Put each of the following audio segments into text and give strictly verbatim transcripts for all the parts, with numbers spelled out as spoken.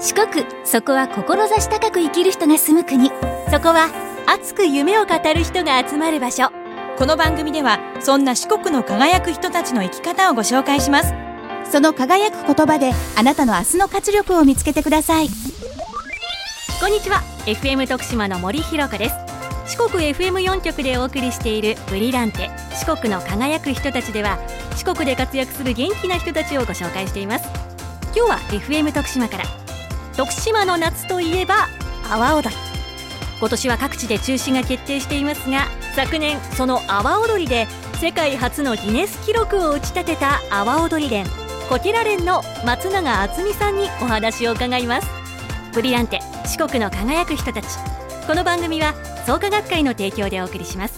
四国、そこは志高く生きる人が住む国。そこは熱く夢を語る人が集まる場所。 この番組ではそんな四国の輝く人たちの生き方をご紹介します。 その輝く言葉であなたの明日の活力を見つけてください。こんにちは、 エフエム 徳島の森弘子です。四国 エフエムよん 局でお送りしているブリランテ、四国の輝く人たちでは、四国で活躍する元気な人たちをご紹介しています。今日は エフエム 徳島から、徳島の夏といえば阿波踊り。今年は各地で中止が決定していますが、昨年その阿波踊りで世界初のギネス記録を打ち立てた阿波踊り連、こけら連の松永敦美さんにお話を伺います。ブリランテ、四国の輝く人たち。この番組は創価学会の提供でお送りします。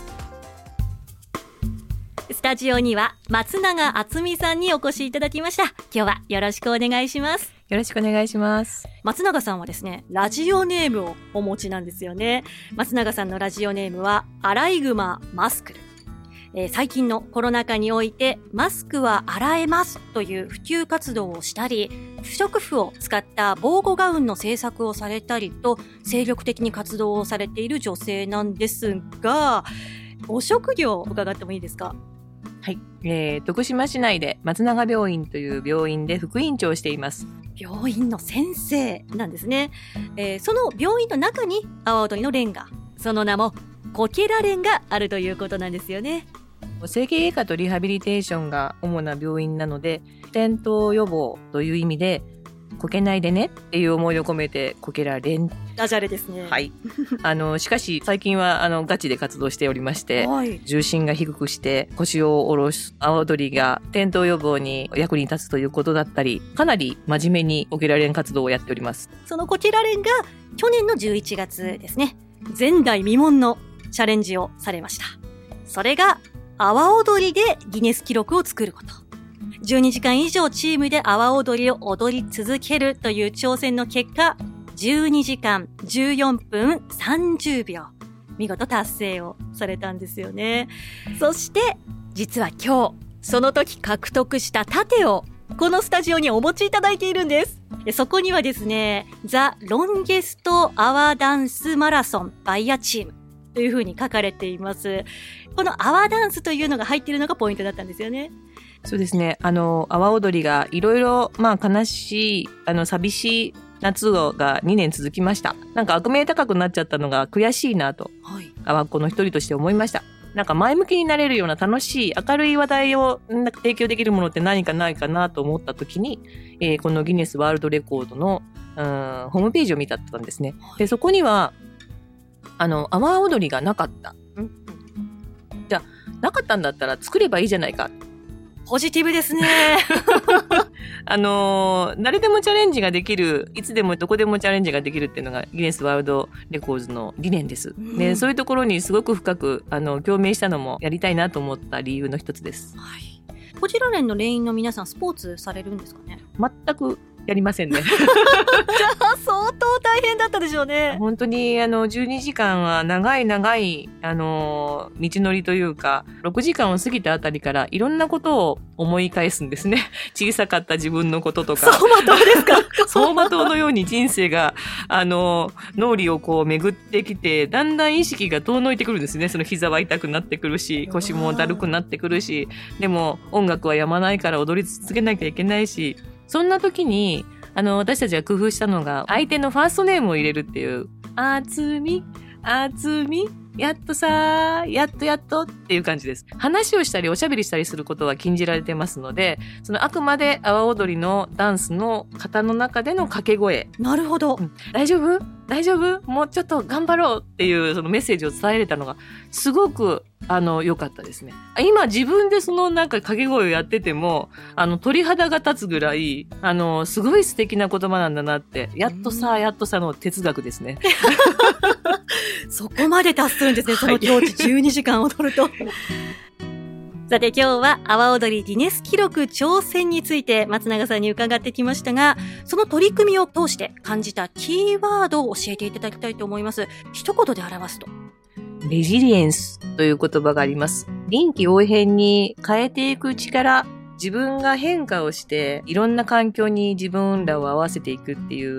スタジオには松永敦美さんにお越しいただきました。今日はよろしくお願いします。 よろしくお願いします。 松永さんはですね、ラジオネームをお持ちなんですよね。松永さんのラジオネームはアライグママスクル。えー、最近のコロナ禍においてマスクは洗えますという普及活動をしたり、不織布を使った防護ガウンの制作をされたりと精力的に活動をされている女性なんですが、ご職業を伺ってもいいですか？ はい、えー、徳島市内で松永病院という病院で副院長をしています。 病院の先生なんですね。えー、その病院の中に阿波踊りの連が、その名もこけら連があるということなんですよね。 整形外科とリハビリテーションが主な病院なので、転倒予防という意味でこけないでねっていう思いを込めてこけら連。 ダジャレですね。 はい。あのしかし最近はあのガチで活動しておりまして、はい、重心が低くして腰を下ろす阿波踊りが転倒予防に役に立つということだったり、かなり真面目にこけら連活動をやっております。 そのこけら連が去年のじゅういちがつですね、前代未聞のチャレンジをされました。それが阿波踊りでギネス記録を作ること。じゅうにじかん以上チームで阿波踊りを踊り続けるという挑戦の結果、じゅうにじかんじゅうよんぷんさんじゅうびょう、見事達成をされたんですよね。そして実は今日その時獲得した盾をこのスタジオにお持ちいただいているんです。そこにはですね、ザ・ロンゲスト・アワダンス・マラソン・バイアチームという風に書かれています。この阿波ダンスというのが入っているのがポイントだったんですよね。 そうですね。あの阿波踊りがいろいろ、まあ悲しい、あの寂しい夏がにねん続きました。なんか悪名高くなっちゃったのが悔しいなと、はい、阿波っ子の一人として思いました。なんか前向きになれるような楽しい明るい話題をなんか提供できるものって何かないかなと思った時に、えー、このギネスワールドレコードのうんホームページを見たったんですね。でそこにはあの阿波踊りがなかった。んじゃあなかったんだったら作ればいいじゃないか。 ポジティブですね。 あのー、誰でもチャレンジができる、いつでもどこでもチャレンジができるっていうのがギネスワールドレコーズの理念です。うん、でそういうところにすごく深くあの共鳴したのもやりたいなと思った理由の一つです。 はい、こちら連の連員の皆さんスポーツされるんですかね？ 全くやりませんね。 じゃあ相当大変だったでしょうね。 本当にあのじゅうにじかんは長い長いあの道のりというか、ろくじかんを過ぎたあたりからいろんなことを思い返すんですね。小さかった自分のこととか。 走馬灯ですか？ 走馬灯のように人生があの脳裏をこう巡ってきて、だんだん意識が遠のいてくるんですね。その膝は痛くなってくるし、腰もだるくなってくるし、でも音楽はやまないから踊り続けなきゃいけないし、そんな時にあの私たちが工夫したのが相手のファーストネームを入れるっていう、あつみあつみやっとさやっとやっとっていう感じです。話をしたりおしゃべりしたりすることは禁じられてますので、そのあくまで阿波踊りのダンスの型の中での掛け声。 なるほど、 うん、大丈夫大丈夫もうちょっと頑張ろうっていうそのメッセージを伝えれたのがすごくあの良かったですね。今自分でそのなんか掛け声をやっててもあの鳥肌が立つぐらいあのすごい素敵な言葉なんだなって、やっとさやっとさの哲学ですね。 そこまで達するんですね、その境地。じゅうにじかん踊ると。さて今日は阿波踊りギネス記録挑戦について松永さんに伺ってきましたが、その取り組みを通して感じたキーワードを教えていただきたいと思います。一言で表すと、 レジリエンスという言葉があります。臨機応変に変えていく力、自分が変化をしていろんな環境に自分らを合わせていくっていう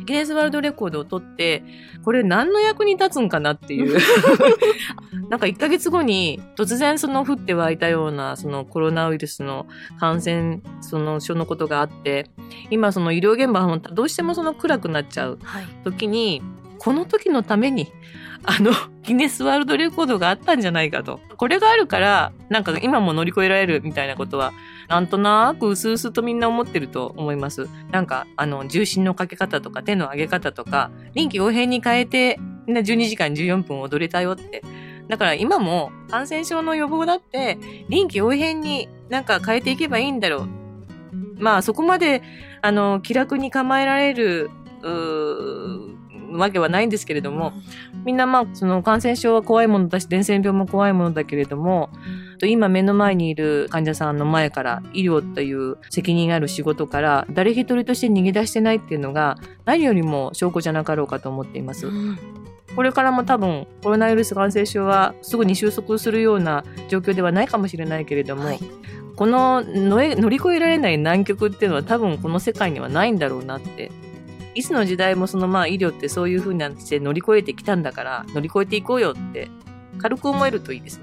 ギネスワールドレコードを取って、これ何の役に立つんかなっていう。なんかいっかげつごに突然その降って湧いたようなそのコロナウイルスの感染その症のことがあって、今その医療現場もどうしてもその暗くなっちゃう時に、はい、この時のためにあのギネスワールドレコードがあったんじゃないかと。これがあるからなんか今も乗り越えられるみたいなことはなんとなく薄々とみんな思ってると思います。なんかあの重心のかけ方とか手の上げ方とか臨機応変に変えてみんなじゅうにじかんじゅうよんぷん踊れたよって。だから今も感染症の予防だって臨機応変になんか変えていけばいいんだろう。まあそこまであの気楽に構えられるうーわけはないんですけれども、みんなまあその感染症は怖いものだし伝染病も怖いものだけれども、今目の前にいる患者さんの前から医療という責任ある仕事から誰一人として逃げ出してないっていうのが何よりも証拠じゃなかろうかと思っています。うんこれからも多分コロナウイルス感染症はすぐに収束するような状況ではないかもしれないけれども、はい、この乗り越えられない難局っていうのは多分この世界にはないんだろうなって。いつの時代もそのまあ医療ってそういう風にして乗り越えてきたんだから乗り越えていこうよって軽く思えるといいですね。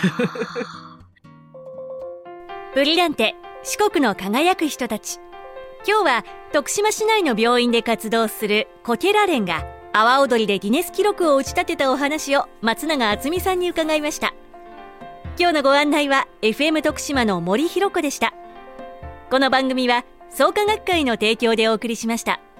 ブリランテ四国の輝く人たち。今日は徳島市内の病院で活動するコケラレンが阿波踊りでギネス記録を打ち立てたお話を松永敦美さんに伺いました。今日のご案内は エフエム 徳島の森弘子でした。この番組は創価学会の提供でお送りしました。